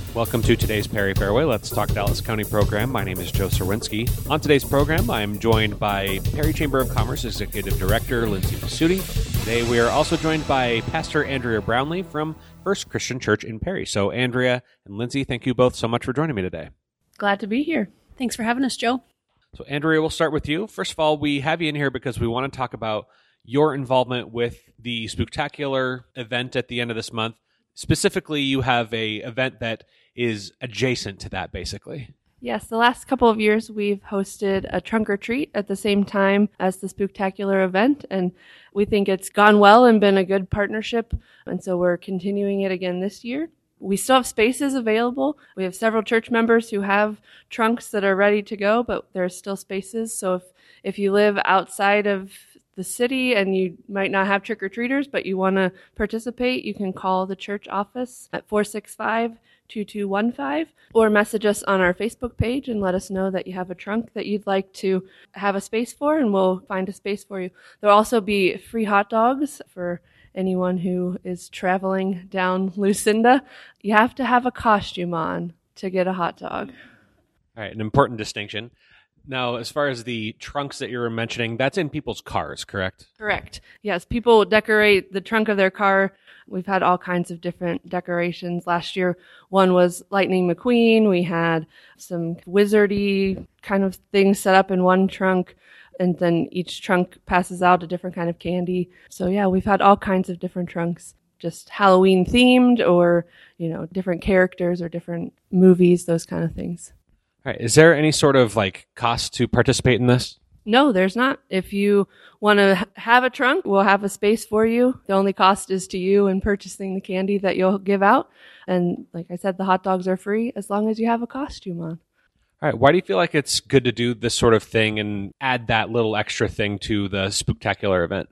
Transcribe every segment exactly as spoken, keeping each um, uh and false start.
Welcome to today's Perry Fairway Let's Talk Dallas County program. My name is Joe Serwinski. On today's program, I am joined by Perry Chamber of Commerce Executive Director Lindsay Pasuti. Today, we are also joined by Pastor Andrea Brownlee from First Christian Church in Perry. So, Andrea and Lindsay, thank you both so much for joining me today. Glad to be here. Thanks for having us, Joe. So, Andrea, we'll start with you. First of all, we have you in here because we want to talk about your involvement with the Spooktacular event at the end of this month. Specifically, you have a event that is adjacent to that, basically. Yes, the last couple of years we've hosted a trunk or treat at the same time as the Spooktacular event, and we think it's gone well and been a good partnership, and so we're continuing it again this year. We still have spaces available. We have several church members who have trunks that are ready to go, but there's still spaces, so if, if you live outside of the city and you might not have trick-or-treaters, but you want to participate, you can call the church office at four six five, two two one five or message us on our Facebook page and let us know that you have a trunk that you'd like to have a space for, and we'll find a space for you. There'll also be free hot dogs for anyone who is traveling down Lucinda. You have to have a costume on to get a hot dog. All right, an important distinction. Now, as far as the trunks that you were mentioning, that's in people's cars, correct? Correct. Yes, people decorate the trunk of their car. We've had all kinds of different decorations. Last year, one was Lightning McQueen. We had some wizardy kind of things set up in one trunk, and then each trunk passes out a different kind of candy. So yeah, we've had all kinds of different trunks, just Halloween themed or, you know, different characters or different movies, those kind of things. All right. Is there any sort of like cost to participate in this? No, there's not. If you want to have a trunk, we'll have a space for you. The only cost is to you and purchasing the candy that you'll give out. And like I said, the hot dogs are free as long as you have a costume on. All right. Why do you feel like it's good to do this sort of thing and add that little extra thing to the Spooktacular event?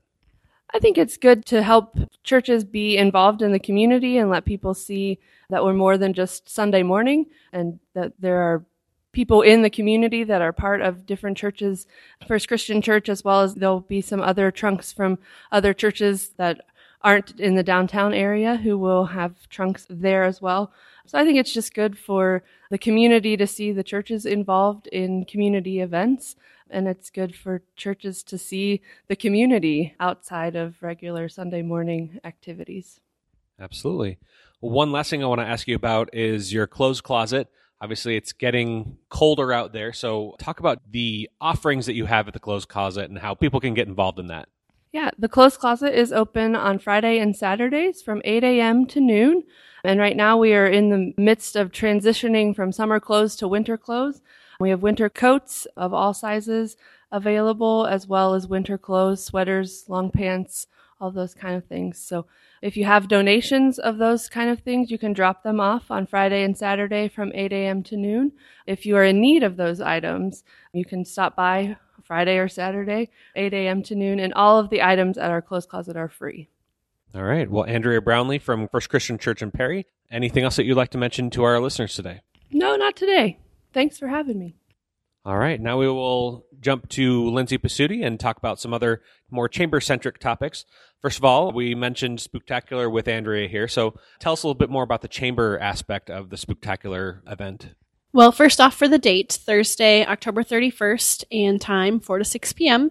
I think it's good to help churches be involved in the community and let people see that we're more than just Sunday morning, and that there are people in the community that are part of different churches, First Christian Church, as well as there'll be some other trunks from other churches that aren't in the downtown area who will have trunks there as well. So I think it's just good for the community to see the churches involved in community events, and it's good for churches to see the community outside of regular Sunday morning activities. Absolutely. Well, one last thing I want to ask you about is your clothes closet. Obviously, it's getting colder out there, so talk about the offerings that you have at the clothes closet and how people can get involved in that. Yeah, the clothes closet is open on Friday and Saturdays from eight a.m. to noon. And right now we are in the midst of transitioning from summer clothes to winter clothes. We have winter coats of all sizes available, as well as winter clothes, sweaters, long pants, all those kind of things. So if you have donations of those kind of things, you can drop them off on Friday and Saturday from eight a.m. to noon. If you are in need of those items, you can stop by Friday or Saturday, eight a.m. to noon, and all of the items at our clothes closet are free. All right. Well, Andrea Brownlee from First Christian Church in Perry, anything else that you'd like to mention to our listeners today? No, not today. Thanks for having me. All right. Now we will jump to Lindsay Pasuti and talk about some other more chamber-centric topics. First of all, we mentioned Spooktacular with Andrea here. So tell us a little bit more about the chamber aspect of the Spooktacular event. Well, first off, for the date, Thursday, October thirty-first, and time, four to six p.m.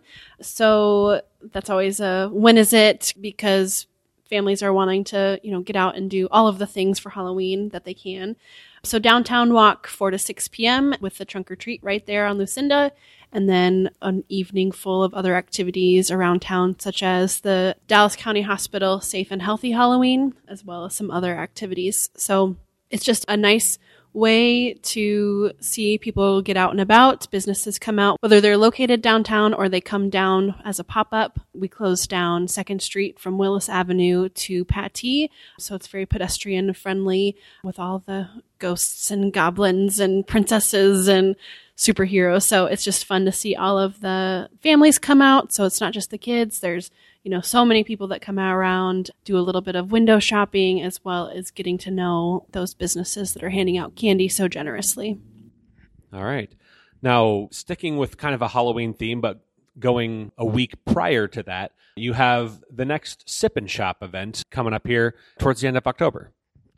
So that's always a, when is it? Because families are wanting to, you know, get out and do all of the things for Halloween that they can. So downtown walk, four to six p.m. with the trunk or treat right there on Lucinda. And then an evening full of other activities around town, such as the Dallas County Hospital Safe and Healthy Halloween, as well as some other activities. So it's just a nice way to see people get out and about. Businesses come out, whether they're located downtown or they come down as a pop-up. We close down Second Street from Willis Avenue to Patee, so it's very pedestrian friendly with all the ghosts and goblins and princesses and superheroes. So it's just fun to see all of the families come out. So it's not just the kids. There's, you know, so many people that come around, do a little bit of window shopping, as well as getting to know those businesses that are handing out candy so generously. All right. Now, sticking with kind of a Halloween theme, but going a week prior to that, you have the next Sip and Shop event coming up here towards the end of October.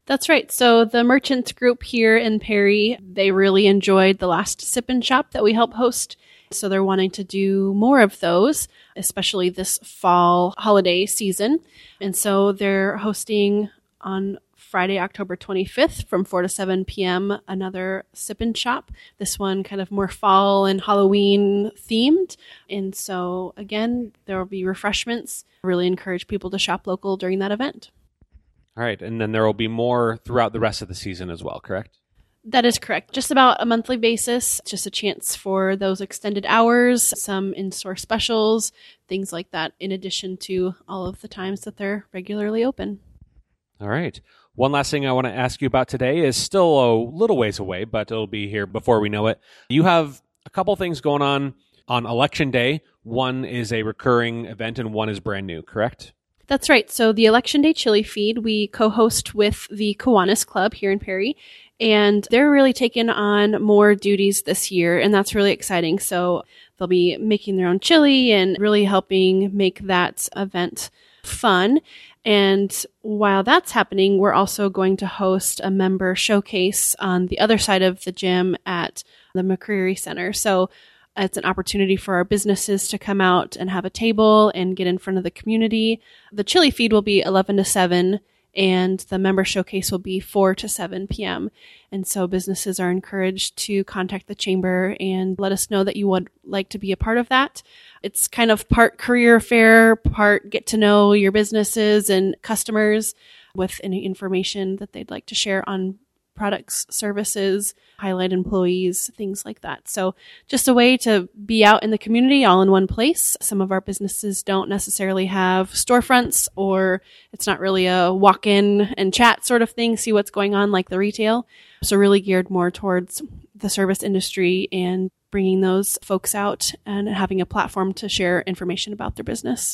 That's right. So the merchants group here in Perry, they really enjoyed the last Sip and Shop that we helped host. So they're wanting to do more of those, especially this fall holiday season. And so they're hosting on Friday, October twenty-fifth from four to seven p.m. another Sip and Shop. This one kind of more fall and Halloween themed. And so again, there will be refreshments. Really encourage people to shop local during that event. All right. And then there will be more throughout the rest of the season as well, correct? That is correct. Just about a monthly basis, just a chance for those extended hours, some in-store specials, things like that, in addition to all of the times that they're regularly open. All right. One last thing I want to ask you about today is still a little ways away, but it'll be here before we know it. You have a couple things going on on Election Day. One is a recurring event and one is brand new, correct? That's right. So the Election Day Chili Feed, we co-host with the Kiwanis Club here in Perry, and they're really taking on more duties this year, and that's really exciting. So they'll be making their own chili and really helping make that event fun. And while that's happening, we're also going to host a member showcase on the other side of the gym at the McCreary Center. So it's an opportunity for our businesses to come out and have a table and get in front of the community. The chili feed will be eleven to seven, and the member showcase will be four to seven p.m. And so businesses are encouraged to contact the chamber and let us know that you would like to be a part of that. It's kind of part career fair, part get to know your businesses and customers with any information that they'd like to share on products, services, highlight employees, things like that. So just a way to be out in the community all in one place. Some of our businesses don't necessarily have storefronts, or it's not really a walk-in and chat sort of thing, see what's going on like the retail. So really geared more towards the service industry and bringing those folks out and having a platform to share information about their business.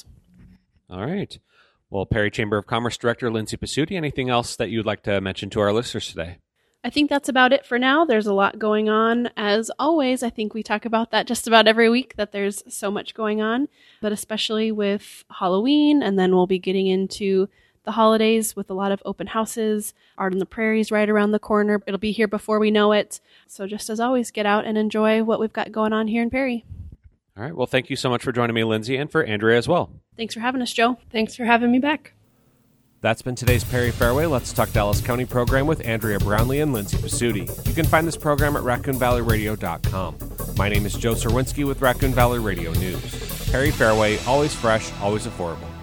All right. Well, Perry Chamber of Commerce Director Lindsay Pasuti, anything else that you'd like to mention to our listeners today? I think that's about it for now. There's a lot going on. As always, I think we talk about that just about every week, that there's so much going on, but especially with Halloween, and then we'll be getting into the holidays with a lot of open houses. Art on the Prairie's right around the corner. It'll be here before we know it. So just as always, get out and enjoy what we've got going on here in Perry. All right. Well, thank you so much for joining me, Lindsay, and for Andrea as well. Thanks for having us, Joe. Thanks for having me back. That's been today's Perry Fairway Let's Talk Dallas County program with Andrea Brownlee and Lindsay Pasuti. You can find this program at raccoon valley radio dot com. My name is Joe Serwinski with Raccoon Valley Radio News. Perry Fairway, always fresh, always affordable.